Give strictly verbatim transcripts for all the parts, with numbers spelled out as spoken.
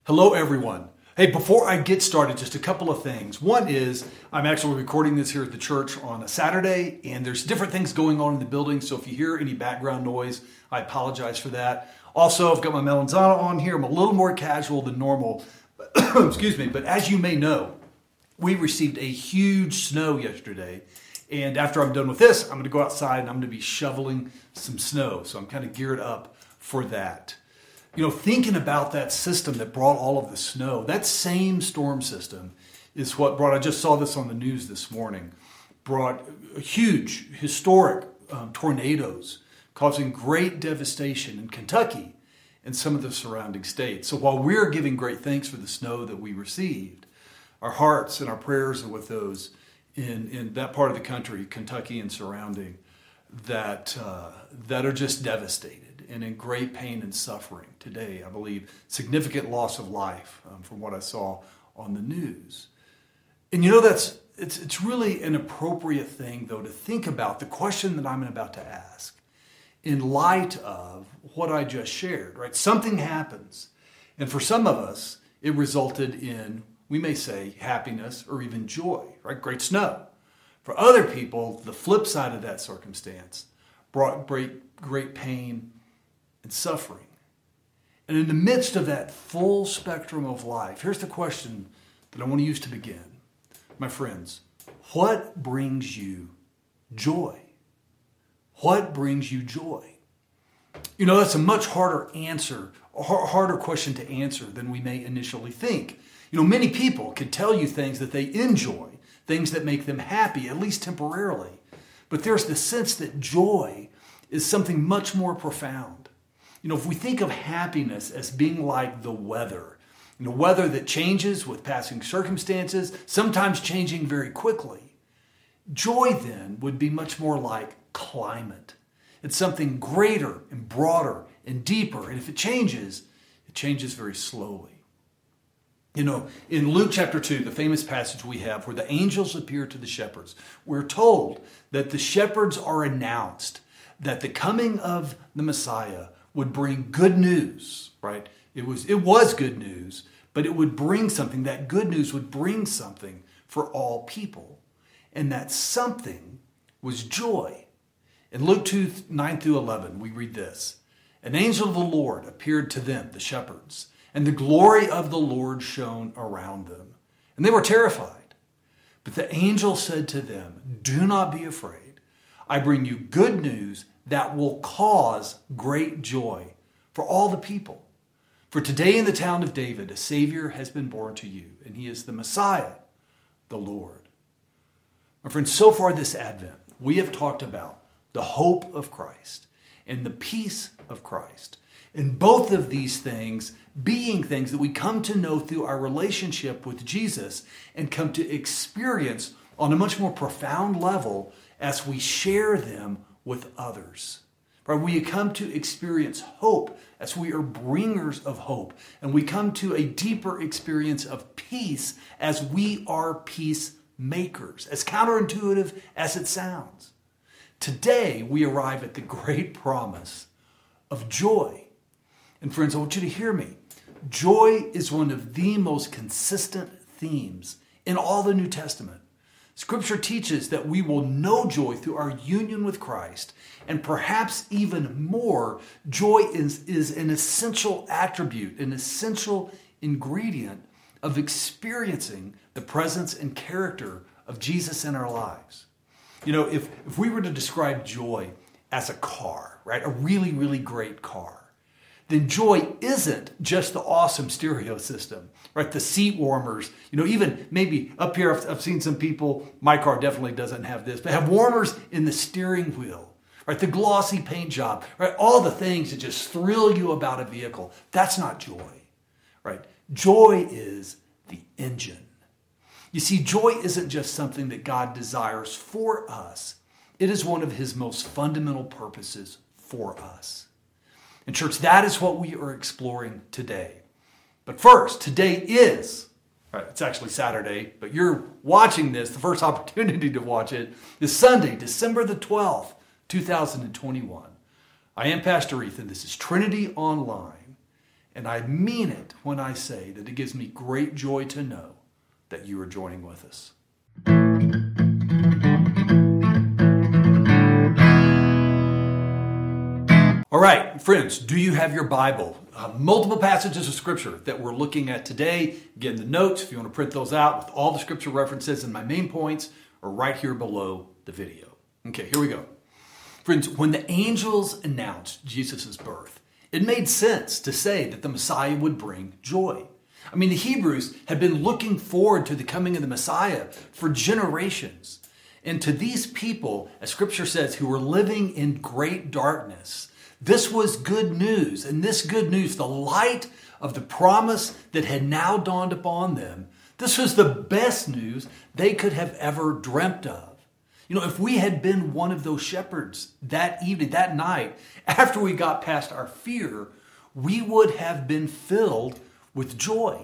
Hello, everyone. Hey, before I get started, just a couple of things. One is I'm actually recording this here at the church on a Saturday, and there's different things going on in the building. So if you hear any background noise, I apologize for that. Also, I've got my melanzana on here. I'm a little more casual than normal. Excuse me. But as you may know, we received a huge snow yesterday. And after I'm done with this, I'm going to go outside and I'm going to be shoveling some snow. So I'm kind of geared up for that. You know, thinking about that system that brought all of the snow, that same storm system is what brought, I just saw this on the news this morning, brought huge, historic um, tornadoes causing great devastation in Kentucky and some of the surrounding states. So while we're giving great thanks for the snow that we received, our hearts and our prayers are with those in, in that part of the country, Kentucky and surrounding, that uh, that are just devastated and in great pain and suffering today. I believe significant loss of life um, from what I saw on the news. And you know, that's it's it's really an appropriate thing, though, to think about the question that I'm about to ask in light of what I just shared, right? Something happens, and for some of us, it resulted in, we may say, happiness or even joy, right? Great snow. For other people, the flip side of that circumstance brought great, great pain and suffering. And in the midst of that full spectrum of life, here's the question that I want to use to begin. My friends, what brings you joy? What brings you joy? You know, that's a much harder answer, a harder question to answer than we may initially think. You know, many people can tell you things that they enjoy, things that make them happy, at least temporarily. But there's the sense that joy is something much more profound. You know, if we think of happiness as being like the weather, you know, weather that changes with passing circumstances, sometimes changing very quickly, joy then would be much more like climate. It's something greater and broader and deeper. And if it changes, it changes very slowly. You know, in Luke chapter two, the famous passage we have where the angels appear to the shepherds, we're told that the shepherds are announced that the coming of the Messiah would bring good news, right? It was, it was good news, but it would bring something. That good news would bring something for all people. And that something was joy. In Luke two, nine through eleven, we read this. An angel of the Lord appeared to them, the shepherds, and the glory of the Lord shone around them. And they were terrified. But the angel said to them, "Do not be afraid. I bring you good news that will cause great joy for all the people. For today in the town of David, a Savior has been born to you, and he is the Messiah, the Lord." My friends, so far this Advent, we have talked about the hope of Christ and the peace of Christ. And both of these things being things that we come to know through our relationship with Jesus and come to experience on a much more profound level as we share them with others. Right? We come to experience hope as we are bringers of hope. And we come to a deeper experience of peace as we are peacemakers, as counterintuitive as it sounds. Today, we arrive at the great promise of joy. And friends, I want you to hear me. Joy is one of the most consistent themes in all the New Testament. Scripture teaches that we will know joy through our union with Christ. And perhaps even more, joy is, is an essential attribute, an essential ingredient of experiencing the presence and character of Jesus in our lives. You know, if, if we were to describe joy as a car, right, a really, really great car, then joy isn't just the awesome stereo system, right? The seat warmers, you know, even maybe up here, I've, I've seen some people, my car definitely doesn't have this, but have warmers in the steering wheel, right? The glossy paint job, right? All the things that just thrill you about a vehicle. That's not joy, right? Joy is the engine. You see, joy isn't just something that God desires for us. It is one of his most fundamental purposes for us. And church, that is what we are exploring today. But first, today is, right, it's actually Saturday, but you're watching this, the first opportunity to watch it is Sunday, December the twelfth, two thousand twenty-one. I am Pastor Ethan. This is Trinity Online. And I mean it when I say that it gives me great joy to know that you are joining with us. All right, friends, do you have your Bible? Uh, multiple passages of Scripture that we're looking at today. Again, the notes, if you want to print those out with all the Scripture references and my main points, are right here below the video. Okay, here we go. Friends, when the angels announced Jesus' birth, it made sense to say that the Messiah would bring joy. I mean, the Hebrews had been looking forward to the coming of the Messiah for generations. And to these people, as Scripture says, who were living in great darkness, this was good news. And this good news, the light of the promise that had now dawned upon them, this was the best news they could have ever dreamt of. You know, if we had been one of those shepherds that evening, that night, after we got past our fear, we would have been filled with joy.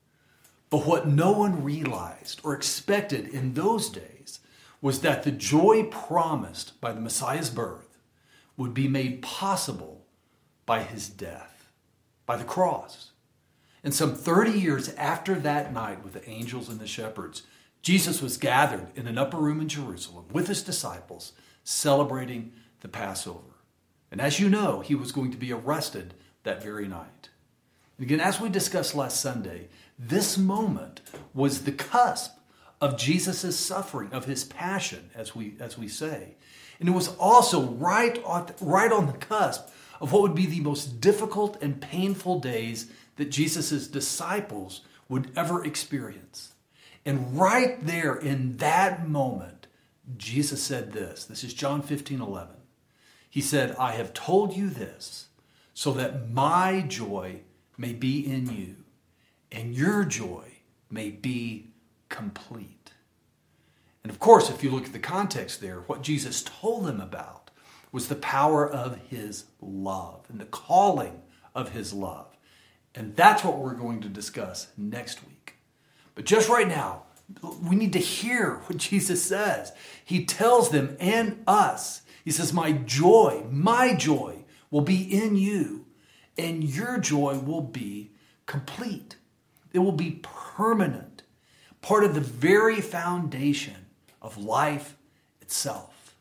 But what no one realized or expected in those days was that the joy promised by the Messiah's birth would be made possible by his death, by the cross. And some thirty years after that night with the angels and the shepherds, Jesus was gathered in an upper room in Jerusalem with his disciples, celebrating the Passover. And as you know, he was going to be arrested that very night. And again, as we discussed last Sunday, this moment was the cusp of Jesus' suffering, of his passion, as we as we say. And it was also right on, right on the cusp of what would be the most difficult and painful days that Jesus' disciples would ever experience. And right there in that moment, Jesus said this. This is John fifteen eleven. He said, I have told you this so that my joy may be in you and your joy may be complete. And of course, if you look at the context there, what Jesus told them about was the power of his love and the calling of his love. And that's what we're going to discuss next week. But just right now, we need to hear what Jesus says. He tells them and us, he says, my joy, my joy will be in you, and your joy will be complete. It will be permanent, part of the very foundation of life itself.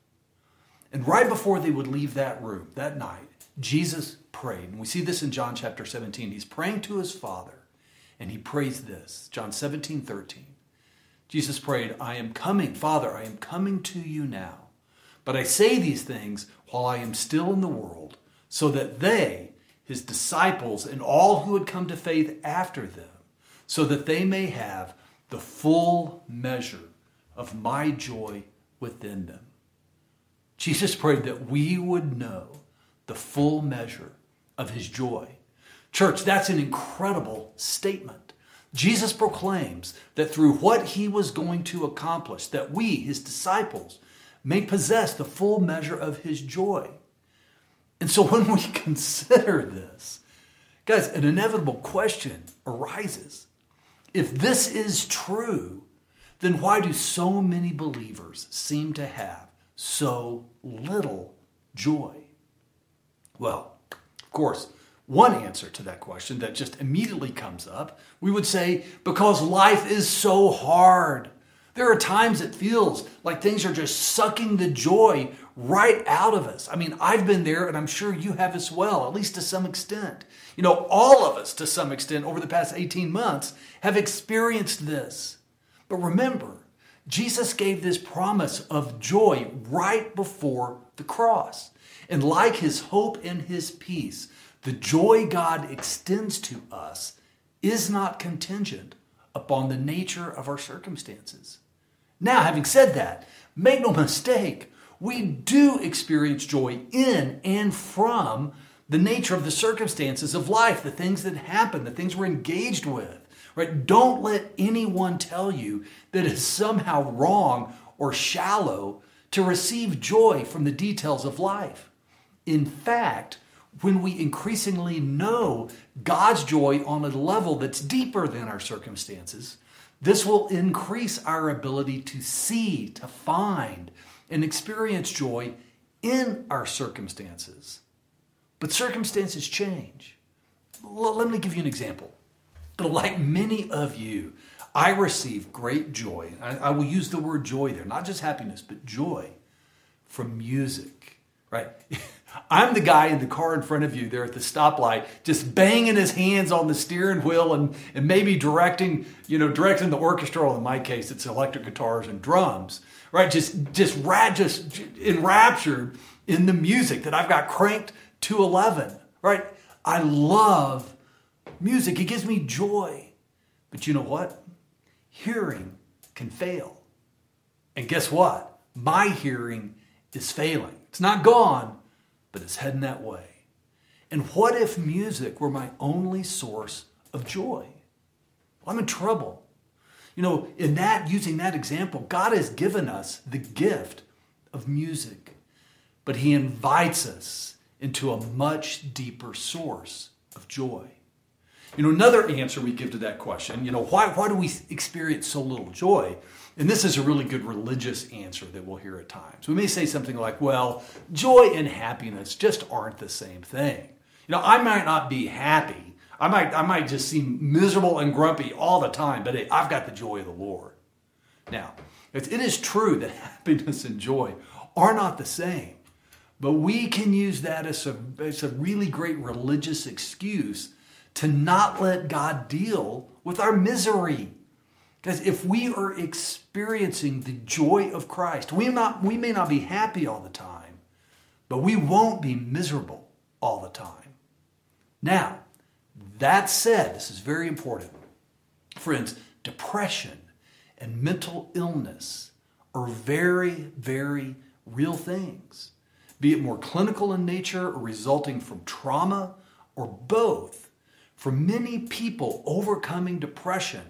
And right before they would leave that room that night, Jesus prayed. And we see this in John chapter seventeen. He's praying to his Father, and he prays this, John seventeen thirteen. Jesus prayed, I am coming, Father, I am coming to you now. But I say these things while I am still in the world, so that they, his disciples, and all who had come to faith after them, so that they may have the full measure of my joy within them. Jesus prayed that we would know the full measure of his joy. Church, that's an incredible statement. Jesus proclaims that through what he was going to accomplish, that we, his disciples, may possess the full measure of his joy. And so when we consider this, guys, an inevitable question arises. If this is true, then why do so many believers seem to have so little joy? Well, of course, one answer to that question that just immediately comes up, we would say, because life is so hard. There are times it feels like things are just sucking the joy right out of us. I mean, I've been there, and I'm sure you have as well, at least to some extent. You know, all of us, to some extent, over the past eighteen months, have experienced this. But remember, Jesus gave this promise of joy right before the cross. And like his hope and his peace, the joy God extends to us is not contingent upon the nature of our circumstances. Now, having said that, make no mistake, we do experience joy in and from the nature of the circumstances of life, the things that happen, the things we're engaged with. Right? Don't let anyone tell you that it's somehow wrong or shallow to receive joy from the details of life. In fact, when we increasingly know God's joy on a level that's deeper than our circumstances, this will increase our ability to see, to find, and experience joy in our circumstances. But circumstances change. l- let me give you an example. Like many of you, I receive great joy. I, I will use the word joy there, not just happiness, but joy from music, right? I'm the guy in the car in front of you there at the stoplight, just banging his hands on the steering wheel and, and maybe directing, you know, directing the orchestra, or in my case, it's electric guitars and drums, right? Just, just, ra- just enraptured in the music that I've got cranked to eleven, right? I love music. It gives me joy. But you know what? Hearing can fail. And guess what? My hearing is failing. It's not gone, but it's heading that way. And what if music were my only source of joy? Well, I'm in trouble. You know, in that, using that example, God has given us the gift of music, but he invites us into a much deeper source of joy. You know, another answer we give to that question, you know, why, why do we experience so little joy? And this is a really good religious answer that we'll hear at times. We may say something like, well, joy and happiness just aren't the same thing. You know, I might not be happy. I might, I might just seem miserable and grumpy all the time, but hey, I've got the joy of the Lord. Now, it is true that happiness and joy are not the same, but we can use that as a, as a really great religious excuse to not let God deal with our misery. Because if we are experiencing the joy of Christ, we, not, we may not be happy all the time, but we won't be miserable all the time. Now, that said, this is very important. Friends, depression and mental illness are very, very real things. Be it more clinical in nature or resulting from trauma or both. For many people, overcoming depression,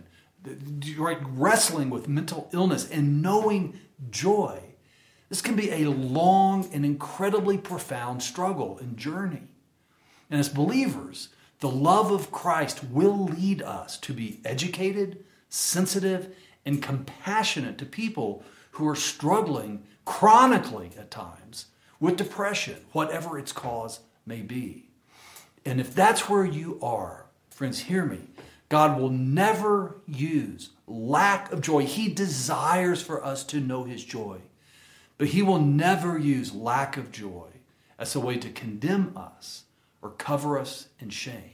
right, wrestling with mental illness and knowing joy, this can be a long and incredibly profound struggle and journey. And as believers, the love of Christ will lead us to be educated, sensitive, and compassionate to people who are struggling chronically at times with depression, whatever its cause may be. And if that's where you are, friends, hear me. God will never use lack of joy. He desires for us to know his joy. But he will never use lack of joy as a way to condemn us or cover us in shame.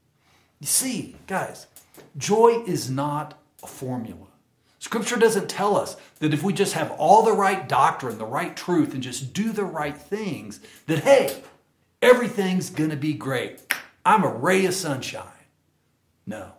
You see, guys, joy is not a formula. Scripture doesn't tell us that if we just have all the right doctrine, the right truth, and just do the right things, that, hey, everything's going to be great. I'm a ray of sunshine. No.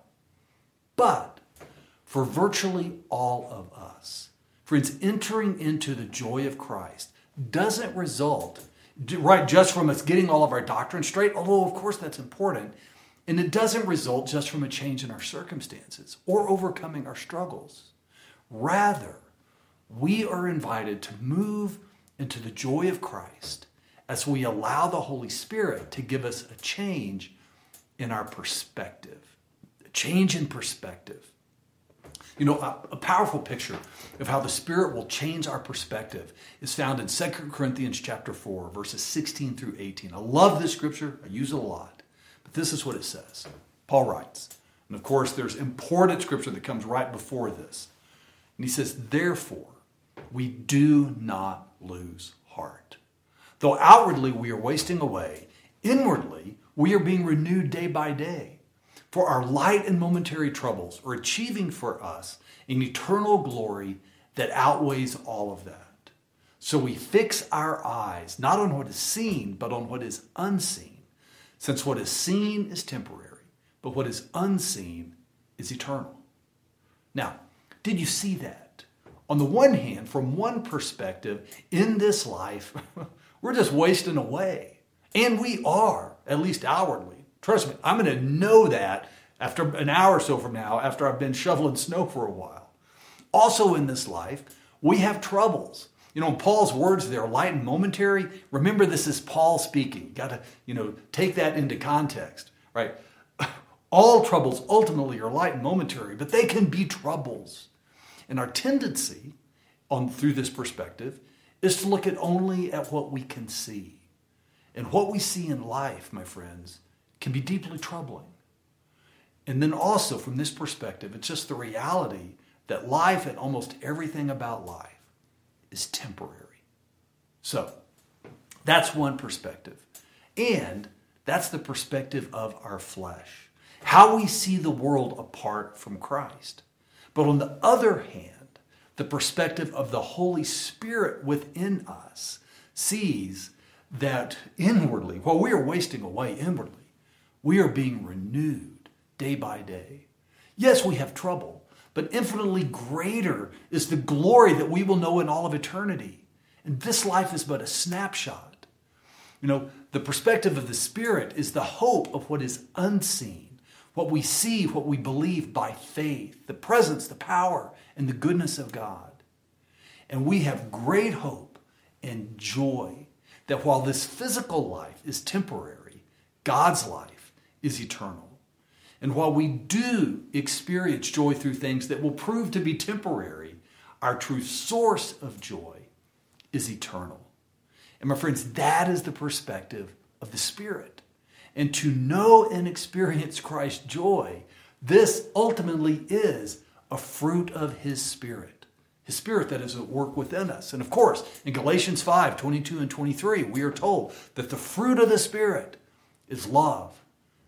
But for virtually all of us, friends, entering into the joy of Christ doesn't result, right, just from us getting all of our doctrine straight, although of course that's important, and it doesn't result just from a change in our circumstances or overcoming our struggles. Rather, we are invited to move into the joy of Christ as we allow the Holy Spirit to give us a change in our perspective. A change in perspective. You know, a, a powerful picture of how the Spirit will change our perspective is found in Second Corinthians chapter four, verses sixteen through eighteen. I love this scripture. I use it a lot. But this is what it says. Paul writes, and of course there's important scripture that comes right before this. And he says, therefore, we do not lose heart. Though outwardly we are wasting away, inwardly we are being renewed day by day. For our light and momentary troubles are achieving for us an eternal glory that outweighs all of that. So we fix our eyes not on what is seen, but on what is unseen. Since what is seen is temporary, but what is unseen is eternal. Now, did you see that? On the one hand, from one perspective, in this life, we're just wasting away. And we are, at least outwardly. Trust me, I'm going to know that after an hour or so from now, after I've been shoveling snow for a while. Also in this life, we have troubles. You know, Paul's words there, light and momentary. Remember, this is Paul speaking. Got to, you know, take that into context, right? All troubles ultimately are light and momentary, but they can be troubles. And our tendency on through this perspective is to look at only at what we can see. And what we see in life, my friends, can be deeply troubling. And then also from this perspective, it's just the reality that life and almost everything about life is temporary. So that's one perspective. And that's the perspective of our flesh, how we see the world apart from Christ. But on the other hand, the perspective of the Holy Spirit within us sees that inwardly, while we are wasting away inwardly, we are being renewed day by day. Yes, we have trouble, but infinitely greater is the glory that we will know in all of eternity. And this life is but a snapshot. You know, the perspective of the Spirit is the hope of what is unseen, what we see, what we believe by faith, the presence, the power, and the goodness of God. And we have great hope and joy that while this physical life is temporary, God's life is eternal. And while we do experience joy through things that will prove to be temporary, our true source of joy is eternal. And my friends, that is the perspective of the Spirit. And to know and experience Christ's joy, this ultimately is a fruit of His Spirit. His Spirit that is at work within us. And of course, in Galatians five, twenty-two and twenty-three, we are told that the fruit of the Spirit is love,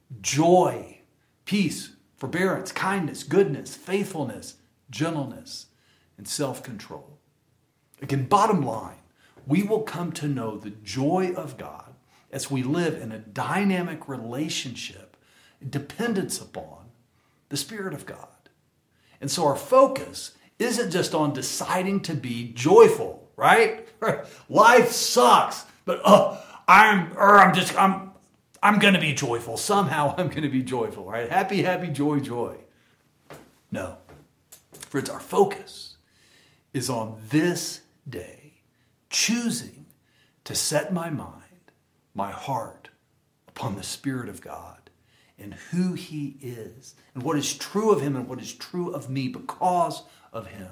joy, peace, forbearance, kindness, goodness, faithfulness, gentleness, and self-control. Again, bottom line, we will come to know the joy of God as we live in a dynamic relationship, dependence upon the Spirit of God. And so our focus isn't just on deciding to be joyful, right? Life sucks, but uh, I'm, or I'm just, I'm, I'm going to be joyful. Somehow I'm going to be joyful, right? Happy, happy, joy, joy. No. Friends, our focus is on this day, choosing to set my mind, my heart upon the Spirit of God and who He is and what is true of Him and what is true of me because of Him.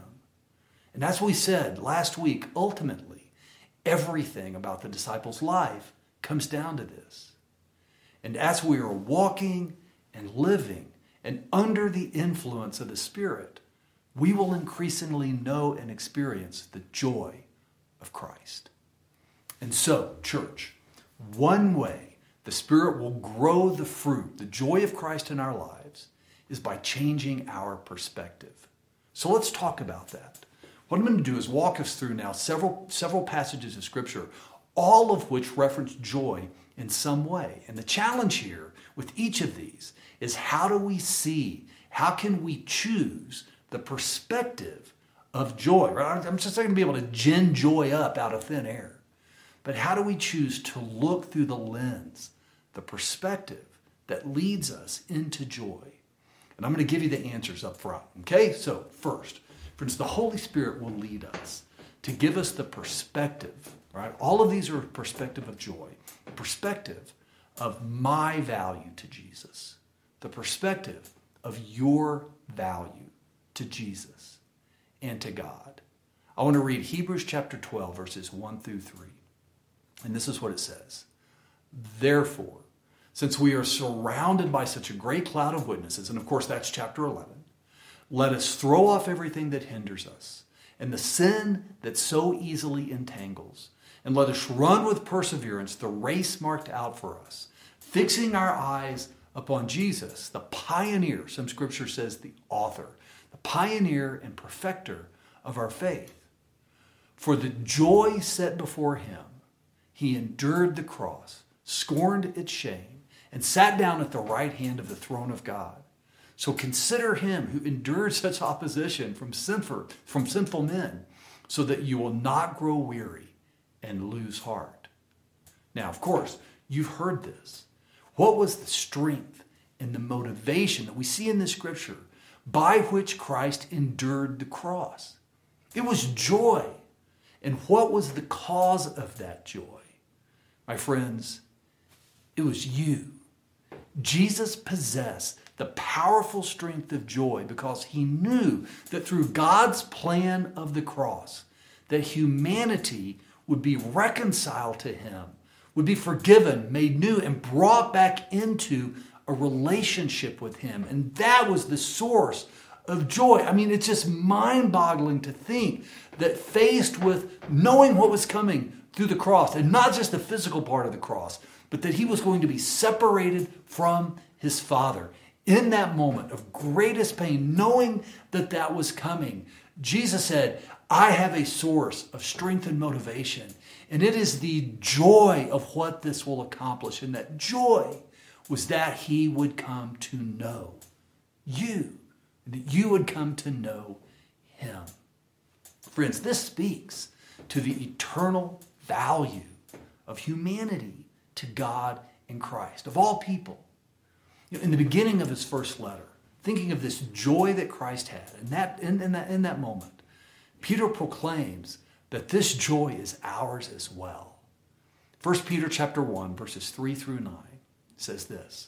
And as we said last week, ultimately, everything about the disciples' life comes down to this. And as we are walking and living and under the influence of the Spirit, we will increasingly know and experience the joy of Christ. And so, church, one way the Spirit will grow the fruit, the joy of Christ in our lives, is by changing our perspective. So let's talk about that. What I'm going to do is walk us through now several, several passages of Scripture, all of which reference joy in some way. And the challenge here with each of these is how do we see, how can we choose the perspective of joy? Right? I'm just not going to be able to gin joy up out of thin air. But how do we choose to look through the lens, the perspective that leads us into joy? And I'm going to give you the answers up front. Okay? So first, friends, the Holy Spirit will lead us to give us the perspective, right? All of these are a perspective of joy, the perspective of my value to Jesus, the perspective of your value to Jesus and to God. I want to read Hebrews chapter twelve, verses one through three. And this is what it says. Therefore, since we are surrounded by such a great cloud of witnesses, and of course that's chapter eleven, let us throw off everything that hinders us and the sin that so easily entangles, and let us run with perseverance the race marked out for us, fixing our eyes upon Jesus, the pioneer, some scripture says the author, the pioneer and perfecter of our faith. For the joy set before Him, He endured the cross, scorned its shame, and sat down at the right hand of the throne of God. So consider Him who endured such opposition from sinful, from sinful men, so that you will not grow weary and lose heart. Now, of course, you've heard this. What was the strength and the motivation that we see in this scripture by which Christ endured the cross? It was joy. And what was the cause of that joy? My friends, it was you. Jesus possessed the powerful strength of joy because He knew that through God's plan of the cross, that humanity would be reconciled to Him would be forgiven, made new, and brought back into a relationship with him. And that was the source of joy. I mean, it's just mind-boggling to think that faced with knowing what was coming through the cross, and not just the physical part of the cross, but that he was going to be separated from his Father. In that moment of greatest pain, knowing that that was coming, Jesus said, I have a source of strength and motivation, and it is the joy of what this will accomplish. And that joy was that he would come to know you, and that you would come to know him. Friends, this speaks to the eternal value of humanity to God in Christ, of all people. You know, in the beginning of his first letter, thinking of this joy that Christ had, and that in, in that in that moment, Peter proclaims that this joy is ours as well. First Peter chapter one, verses three through nine says this: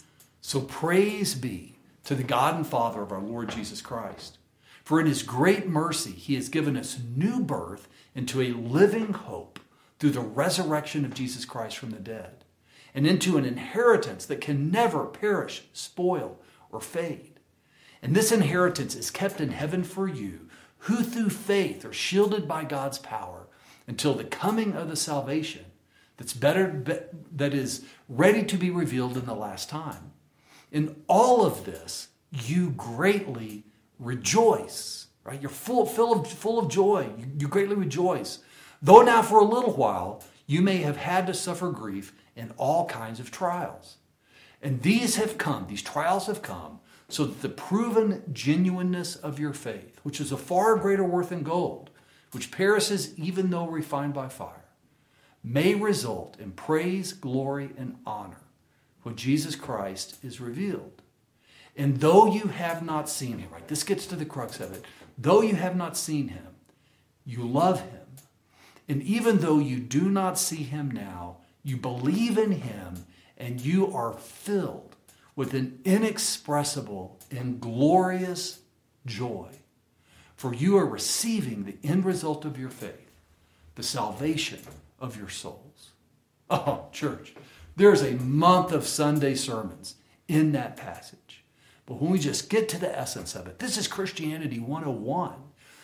So praise be to the God and Father of our Lord Jesus Christ. For in his great mercy, he has given us new birth into a living hope through the resurrection of Jesus Christ from the dead, and into an inheritance that can never perish, spoil, or fade. And this inheritance is kept in heaven for you, who through faith are shielded by God's power until the coming of the salvation that's better, that is ready to be revealed in the last time. In all of this, you greatly rejoice, right? You're full, full of, full of joy. You, you greatly rejoice. Though now for a little while, you may have had to suffer grief in all kinds of trials. And these have come, these trials have come, so that the proven genuineness of your faith, which is a far greater worth than gold, which perishes even though refined by fire, may result in praise, glory, and honor when Jesus Christ is revealed. And though you have not seen him, right, this gets to the crux of it, though you have not seen him, you love him. And even though you do not see him now, you believe in him, and you are filled with an inexpressible and glorious joy. For you are receiving the end result of your faith, the salvation of your souls. Oh, church, there's a month of Sunday sermons in that passage. But when we just get to the essence of it, this is Christianity one oh one.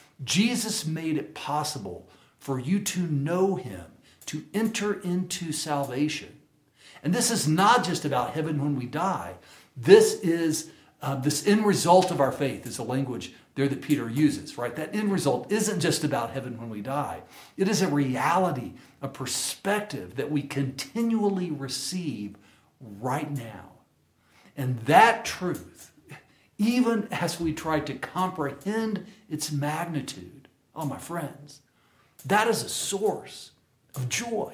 Jesus made it possible for you to know him, to enter into salvation. And this is not just about heaven when we die. This is uh, this end result of our faith is the language there that Peter uses, right? That end result isn't just about heaven when we die. It is a reality, a perspective that we continually receive right now. And that truth, even as we try to comprehend its magnitude, oh, my friends, that is a source of joy.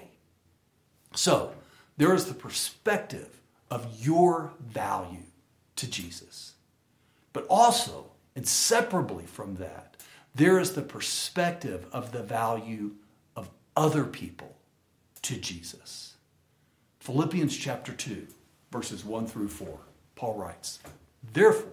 So, there is the perspective of your value to Jesus. But also, inseparably from that, there is the perspective of the value of other people to Jesus. Philippians chapter two, verses one through four, Paul writes, Therefore,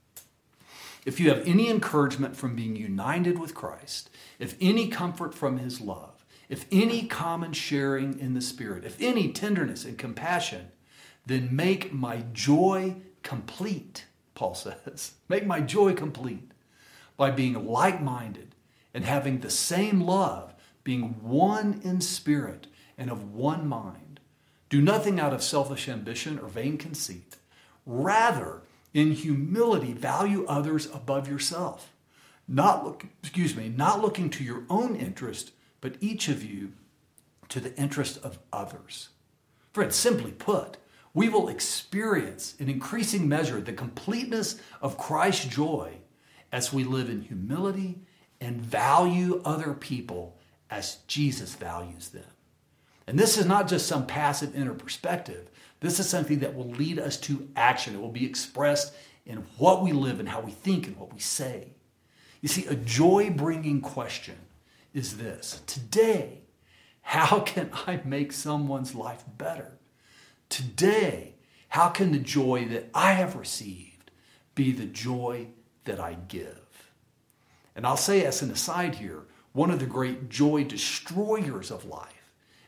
if you have any encouragement from being united with Christ, if any comfort from his love, if any common sharing in the Spirit, if any tenderness and compassion, then make my joy complete, Paul says. Make my joy complete by being like-minded and having the same love, being one in spirit and of one mind. Do nothing out of selfish ambition or vain conceit. Rather, in humility, value others above yourself. Not look, excuse me, not looking to your own interest, but each of you to the interest of others. Friends, simply put, we will experience in increasing measure the completeness of Christ's joy as we live in humility and value other people as Jesus values them. And this is not just some passive inner perspective. This is something that will lead us to action. It will be expressed in what we live and how we think and what we say. You see, a joy-bringing question is this. Today, how can I make someone's life better? Today, how can the joy that I have received be the joy that I give? And I'll say as an aside here, one of the great joy destroyers of life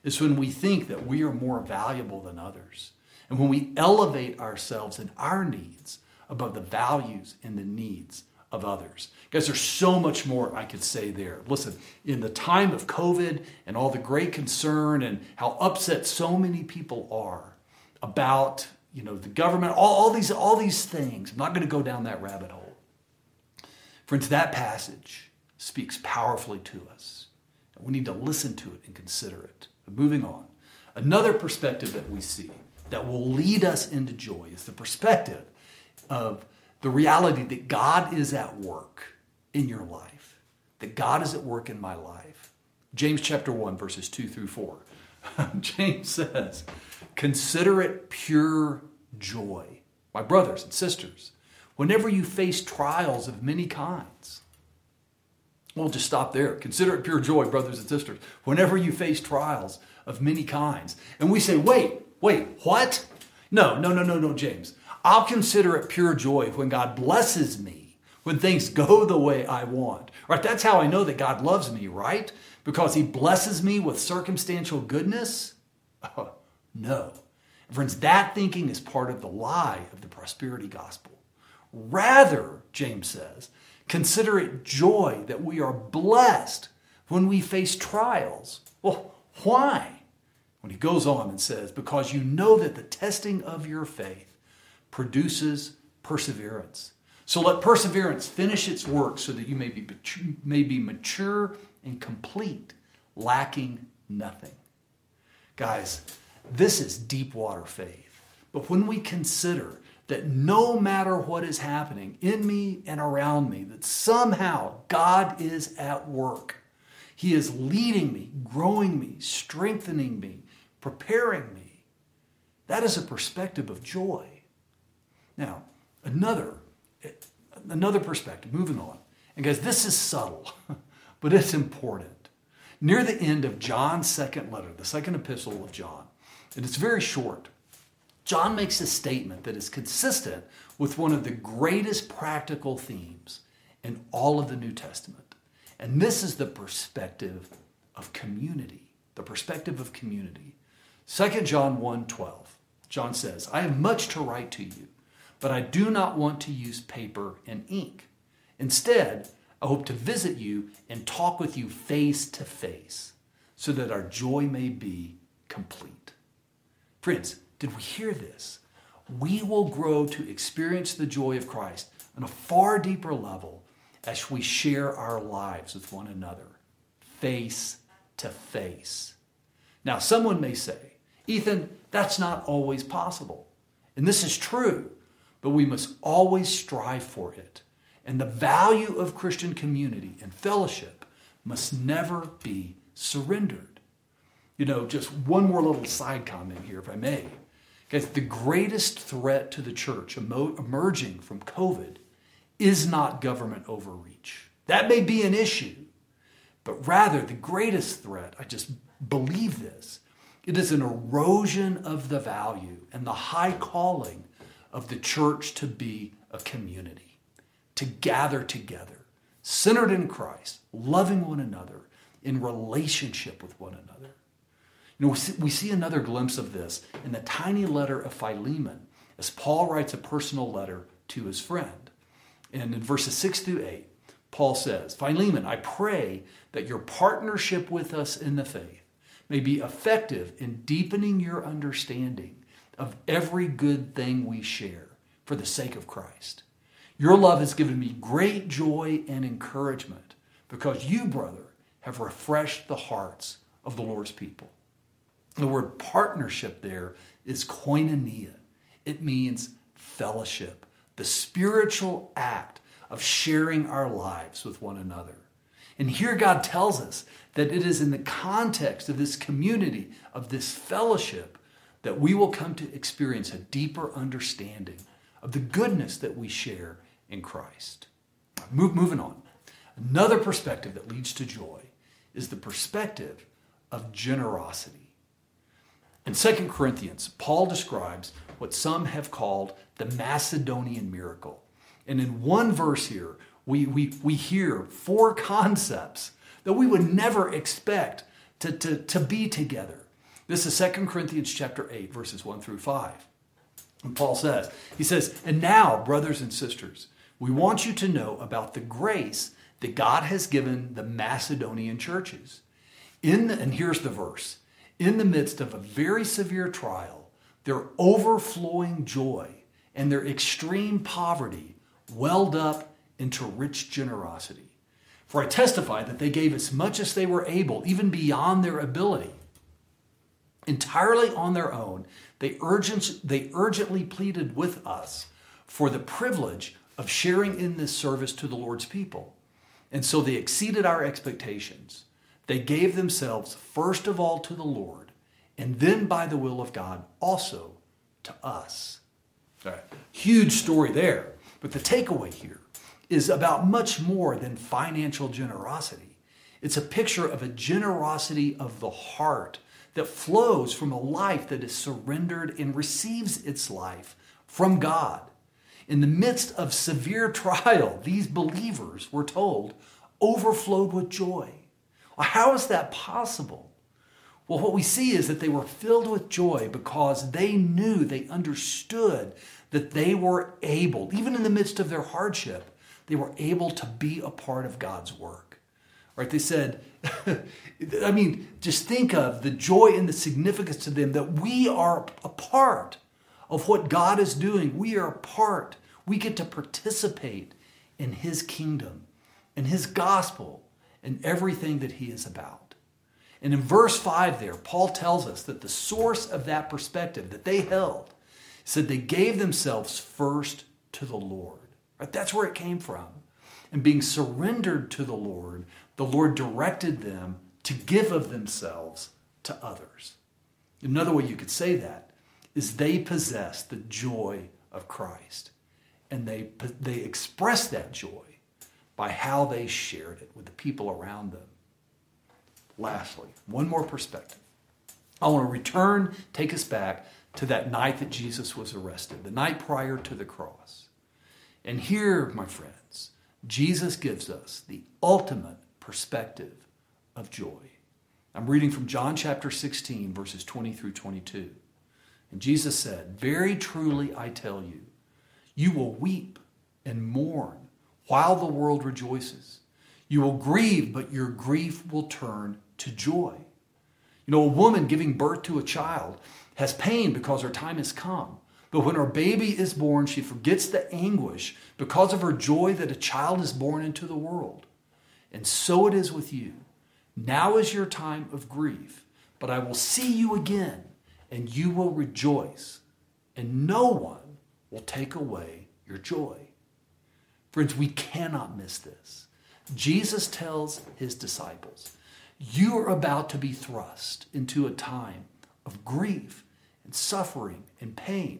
is when we think that we are more valuable than others. And when we elevate ourselves and our needs above the values and the needs of others. Guys, there's so much more I could say there. Listen, in the time of COVID and all the great concern and how upset so many people are about, you know, the government, all, all these, all these things, I'm not going to go down that rabbit hole. Friends, that passage speaks powerfully to us. We need to listen to it and consider it. But moving on, another perspective that we see that will lead us into joy is the perspective of the reality that God is at work in your life, that God is at work in my life. James chapter one, verses two through four. James says, consider it pure joy, my brothers and sisters, whenever you face trials of many kinds. We'll just stop there. Consider it pure joy, brothers and sisters, whenever you face trials of many kinds. And we say, wait, wait, what? No, no, no, no, no, James. I'll consider it pure joy when God blesses me, when things go the way I want. Right? That's how I know that God loves me, right? Because he blesses me with circumstantial goodness? Oh, no. Friends, that thinking is part of the lie of the prosperity gospel. Rather, James says, consider it joy that we are blessed when we face trials. Well, why? When he goes on and says, because you know that the testing of your faith produces perseverance. So let perseverance finish its work so that you may be, may be mature and complete, lacking nothing. Guys, this is deep water faith. But when we consider that no matter what is happening in me and around me, that somehow God is at work. He is leading me, growing me, strengthening me, preparing me. That is a perspective of joy. Now, another, another perspective, moving on. And guys, this is subtle, but it's important. Near the end of John's second letter, the second epistle of John, and it's very short, John makes a statement that is consistent with one of the greatest practical themes in all of the New Testament. And this is the perspective of community, the perspective of community. Second John one twelve, John says, I have much to write to you, but I do not want to use paper and ink. Instead, I hope to visit you and talk with you face to face so that our joy may be complete. Friends, did we hear this? We will grow to experience the joy of Christ on a far deeper level as we share our lives with one another, face to face. Now, someone may say, Ethan, that's not always possible. And this is true, but we must always strive for it. And the value of Christian community and fellowship must never be surrendered. You know, just one more little side comment here, if I may. Guys, the greatest threat to the church emerging from COVID is not government overreach. That may be an issue, but rather the greatest threat, I just believe this, it is an erosion of the value and the high calling of the church to be a community, to gather together, centered in Christ, loving one another, in relationship with one another. You know, we see, we see another glimpse of this in the tiny letter of Philemon as Paul writes a personal letter to his friend. And in verses six through eight, Paul says, Philemon, I pray that your partnership with us in the faith may be effective in deepening your understanding of every good thing we share for the sake of Christ. Your love has given me great joy and encouragement because you, brother, have refreshed the hearts of the Lord's people. The word partnership there is koinonia. It means fellowship, the spiritual act of sharing our lives with one another. And here God tells us that it is in the context of this community, of this fellowship, that we will come to experience a deeper understanding of the goodness that we share in Christ. Move, moving on. Another perspective that leads to joy is the perspective of generosity. In Second Corinthians, Paul describes what some have called the Macedonian miracle. And in one verse here, we, we, we hear four concepts that we would never expect to, to, to be together. This is Second Corinthians chapter eight, verses one through five. And Paul says, he says, "And now, brothers and sisters, we want you to know about the grace that God has given the Macedonian churches. In the, and here's the verse, in the midst of a very severe trial, their overflowing joy and their extreme poverty welled up into rich generosity. For I testify that they gave as much as they were able, even beyond their ability. Entirely on their own, they, urgent, they urgently pleaded with us for the privilege of sharing in this service to the Lord's people. And so they exceeded our expectations. They gave themselves first of all to the Lord, and then by the will of God also to us." All right. Huge story there. But the takeaway here is about much more than financial generosity. It's a picture of a generosity of the heart that flows from a life that is surrendered and receives its life from God. In the midst of severe trial, these believers, we're told, overflowed with joy. Well, how is that possible? Well, what we see is that they were filled with joy because they knew, they understood that they were able, even in the midst of their hardship, they were able to be a part of God's work. Right? They said, I mean, just think of the joy and the significance to them that we are a part of what God is doing. We are a part. We get to participate in His kingdom and His gospel and everything that He is about. And in verse five there, Paul tells us that the source of that perspective that they held said they gave themselves first to the Lord. Right? That's where it came from. And being surrendered to the Lord, the Lord directed them to give of themselves to others. Another way you could say that is they possessed the joy of Christ. And they, they expressed that joy by how they shared it with the people around them. Lastly, one more perspective. I want to return, take us back to that night that Jesus was arrested, the night prior to the cross. And here, my friends, Jesus gives us the ultimate perspective of joy. I'm reading from John chapter sixteen, verses twenty through twenty-two. And Jesus said, "Very truly I tell you, you will weep and mourn while the world rejoices. You will grieve, but your grief will turn to joy. You know, a woman giving birth to a child has pain because her time has come. But when her baby is born, she forgets the anguish because of her joy that a child is born into the world. And so it is with you. Now is your time of grief, but I will see you again, and you will rejoice, and no one will take away your joy." Friends, we cannot miss this. Jesus tells his disciples, you are about to be thrust into a time of grief and suffering and pain.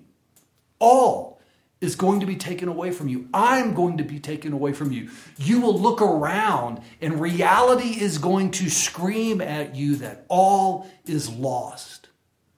All is going to be taken away from you. I'm going to be taken away from you. You will look around and reality is going to scream at you that all is lost.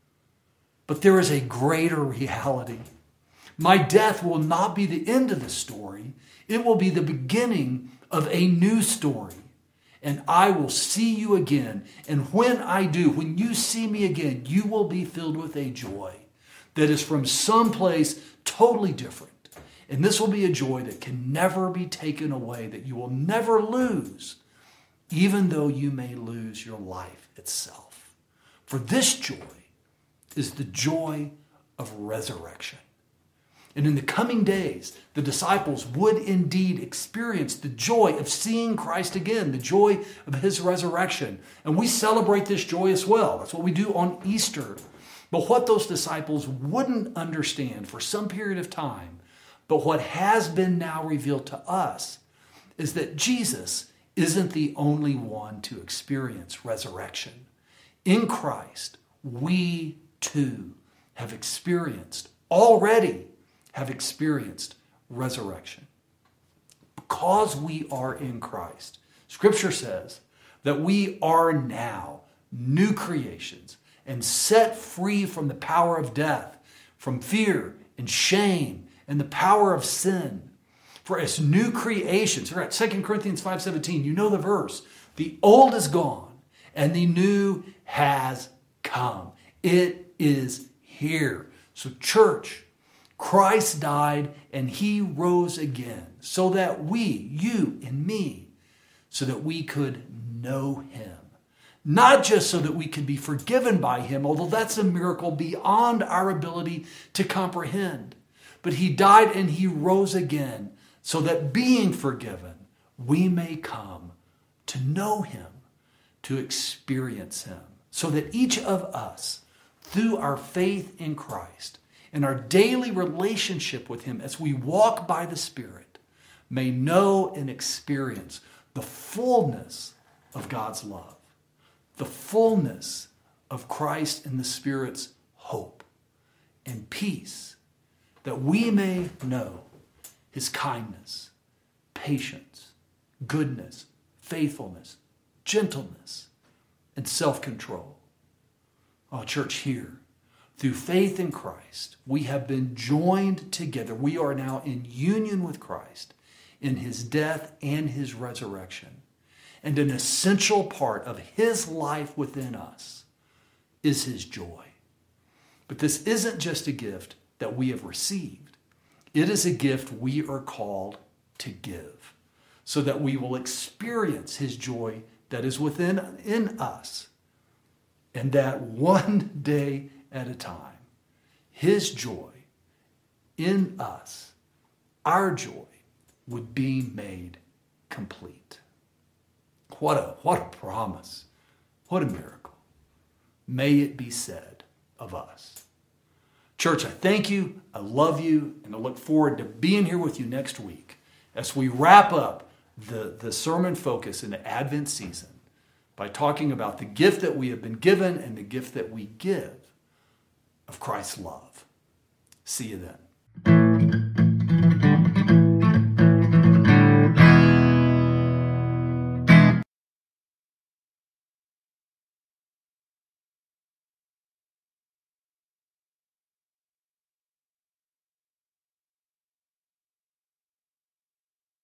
But there is a greater reality. My death will not be the end of the story. It will be the beginning of a new story. And I will see you again. And when I do, when you see me again, you will be filled with a joy that is from someplace totally different. And this will be a joy that can never be taken away, that you will never lose, even though you may lose your life itself. For this joy is the joy of resurrection. And in the coming days, the disciples would indeed experience the joy of seeing Christ again, the joy of his resurrection. And we celebrate this joy as well. That's what we do on Easter. But what those disciples wouldn't understand for some period of time, but what has been now revealed to us, is that Jesus isn't the only one to experience resurrection. In Christ, we too have experienced, already have experienced resurrection. Because we are in Christ, Scripture says that we are now new creations and set free from the power of death, from fear and shame and the power of sin. For as new creations, we're at Second Corinthians five seventeen, you know the verse, the old is gone and the new has come. It is here. So church, Christ died and he rose again so that we, you and me, so that we could know him. Not just so that we could be forgiven by him, although that's a miracle beyond our ability to comprehend. But he died and he rose again so that being forgiven, we may come to know him, to experience him, so that each of us, through our faith in Christ and our daily relationship with him as we walk by the Spirit, may know and experience the fullness of God's love, the fullness of Christ and the Spirit's hope and peace, that we may know his kindness, patience, goodness, faithfulness, gentleness, and self-control. Oh, church, here, through faith in Christ, we have been joined together. We are now in union with Christ in his death and his resurrection. And an essential part of his life within us is his joy. But this isn't just a gift that we have received. It is a gift we are called to give, so that we will experience his joy that is within in us. And that one day at a time, his joy in us, our joy, would be made complete. What a, what a promise. What a miracle. May it be said of us. Church, I thank you, I love you, and I look forward to being here with you next week as we wrap up the, the sermon focus in the Advent season by talking about the gift that we have been given and the gift that we give of Christ's love. See you then.